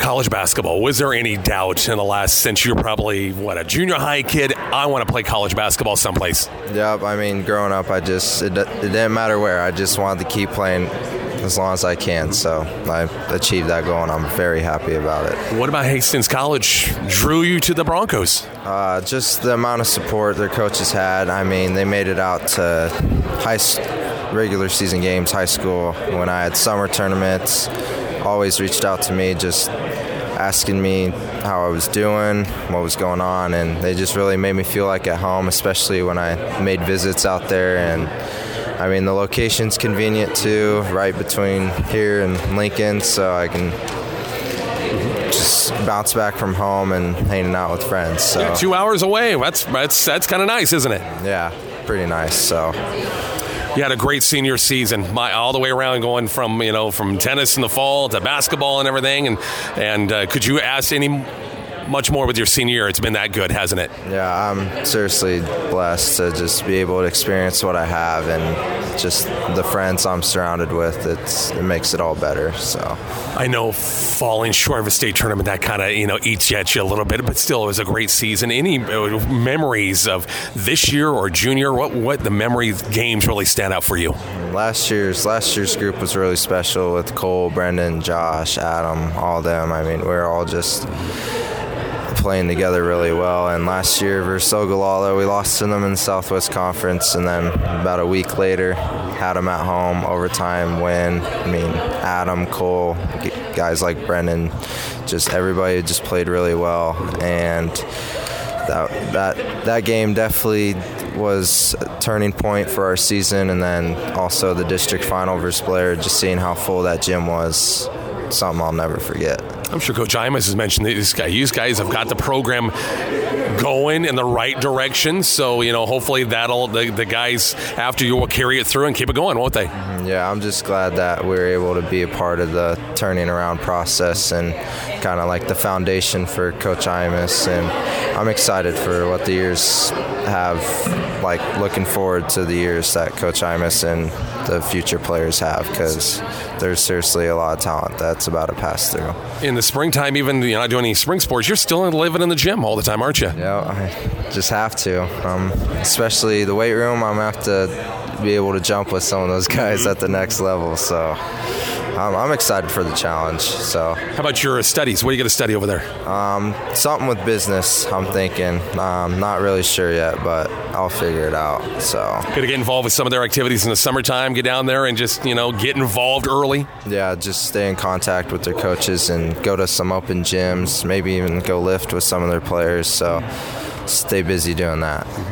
college basketball, was there any doubt in the last, since you're probably, a junior high kid, I want to play college basketball someplace? Yep, I mean, growing up, it didn't matter where. I just wanted to keep playing as long as I can, so I achieved that goal, and I'm very happy about it. What about Hastings College drew you to the Broncos? Just the amount of support their coaches had. I mean, they made it out to regular season games, high school, when I had summer tournaments. Always reached out to me, just asking me how I was doing, what was going on, and they just really made me feel like at home, especially when I made visits out there. And I mean, the location's convenient too, right between here and Lincoln, so I can just bounce back from home and hanging out with friends. So yeah, 2 hours away. That's kind of nice, isn't it? Yeah, pretty nice. So you had a great senior season, all the way around, going from tennis in the fall to basketball and everything. And could you ask much more with your senior year? It's been that good, hasn't it? Yeah, I'm seriously blessed to just be able to experience what I have, and just the friends I'm surrounded with. It makes it all better. So I know falling short of a state tournament, that kind of eats at you a little bit, but still, it was a great season. Any memories of this year or junior? What the memory games really stand out for you? Last year's group was really special with Cole, Brendan, Josh, Adam, all of them. I mean, we were all just playing together really well. And last year versus Ogallala, we lost to them in the Southwest Conference, and then about a week later had them at home, overtime win. I mean, Adam, Cole, guys like Brendan, just everybody just played really well. And that game definitely was a turning point for our season. And then also the district final versus Blair, just seeing how full that gym was, something I'll never forget. I'm sure Coach Imus has mentioned that these guys have got the program going in the right direction. So, hopefully the guys after you will carry it through and keep it going, won't they? Yeah, I'm just glad that we're able to be a part of the turning around process and kind of like the foundation for Coach Imus. And I'm excited for what the years have, like looking forward to the years that Coach Imus and the future players have, because there's seriously a lot of talent that's about to pass through. In the springtime, even not doing any spring sports, you're still living in the gym all the time, aren't you? Yeah, I just have to. Especially the weight room, I'm going to have to be able to jump with some of those guys at the next level. So I'm excited for the challenge. So, how about your studies? What are you going to study over there? Something with business, I'm thinking. Not really sure yet, but I'll figure it out. So, going to get involved with some of their activities in the summertime, get down there and just, get involved early? Yeah, just stay in contact with their coaches and go to some open gyms, maybe even go lift with some of their players. So, stay busy doing that.